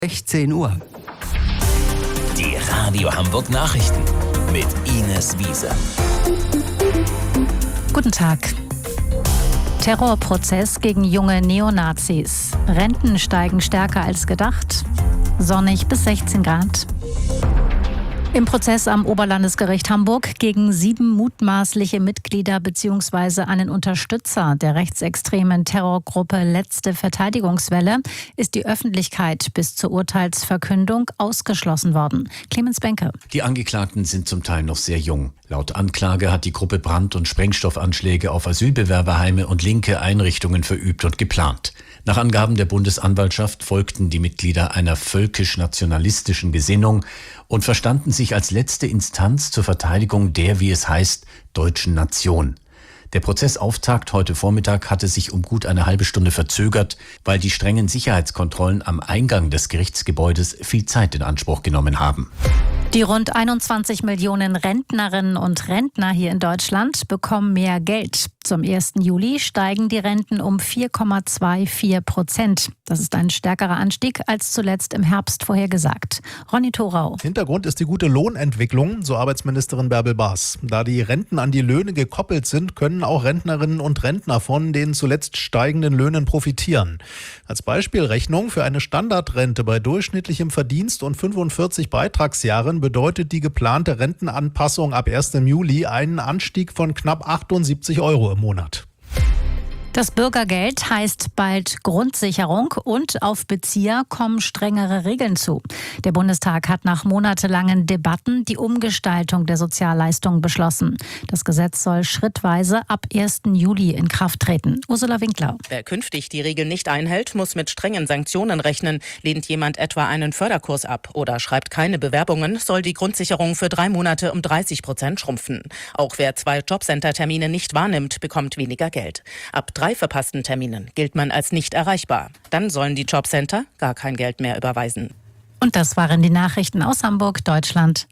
16 Uhr. Die Radio Hamburg Nachrichten mit Ines Wiese. Guten Tag. Terrorprozess gegen junge Neonazis. Renten steigen stärker als gedacht. Sonnig bis 16 Grad. Im Prozess am Oberlandesgericht Hamburg gegen 7 mutmaßliche Mitglieder bzw. einen Unterstützer der rechtsextremen Terrorgruppe Letzte Verteidigungswelle ist die Öffentlichkeit bis zur Urteilsverkündung ausgeschlossen worden. Clemens Benke. Die Angeklagten sind zum Teil noch sehr jung. Laut Anklage hat die Gruppe Brand- und Sprengstoffanschläge auf Asylbewerberheime und linke Einrichtungen verübt und geplant. Nach Angaben der Bundesanwaltschaft folgten die Mitglieder einer völkisch-nationalistischen Gesinnung und verstanden sich als letzte Instanz zur Verteidigung der, wie es heißt, deutschen Nation. Der Prozessauftakt heute Vormittag hatte sich um gut eine halbe Stunde verzögert, weil die strengen Sicherheitskontrollen am Eingang des Gerichtsgebäudes viel Zeit in Anspruch genommen haben. Die rund 21 Millionen Rentnerinnen und Rentner hier in Deutschland bekommen mehr Geld. Zum 1. Juli steigen die Renten um 4,24%. Das ist ein stärkerer Anstieg als zuletzt im Herbst vorhergesagt. Ronny Thorau. Hintergrund ist die gute Lohnentwicklung, so Arbeitsministerin Bärbel Baas. Da die Renten an die Löhne gekoppelt sind, können auch Rentnerinnen und Rentner von den zuletzt steigenden Löhnen profitieren. Als Beispielrechnung für eine Standardrente bei durchschnittlichem Verdienst und 45 Beitragsjahren bedeutet die geplante Rentenanpassung ab 1. Juli einen Anstieg von knapp 78 € im Monat. Das Bürgergeld heißt bald Grundsicherung und auf Bezieher kommen strengere Regeln zu. Der Bundestag hat nach monatelangen Debatten die Umgestaltung der Sozialleistungen beschlossen. Das Gesetz soll schrittweise ab 1. Juli in Kraft treten. Ursula Winkler. Wer künftig die Regeln nicht einhält, muss mit strengen Sanktionen rechnen. Lehnt jemand etwa einen Förderkurs ab oder schreibt keine Bewerbungen, soll die Grundsicherung für 3 Monate um 30% schrumpfen. Auch wer 2 Jobcenter-Termine nicht wahrnimmt, bekommt weniger Geld. Ab 3 verpassten Terminen gilt man als nicht erreichbar. Dann sollen die Jobcenter gar kein Geld mehr überweisen. Und das waren die Nachrichten aus Hamburg, Deutschland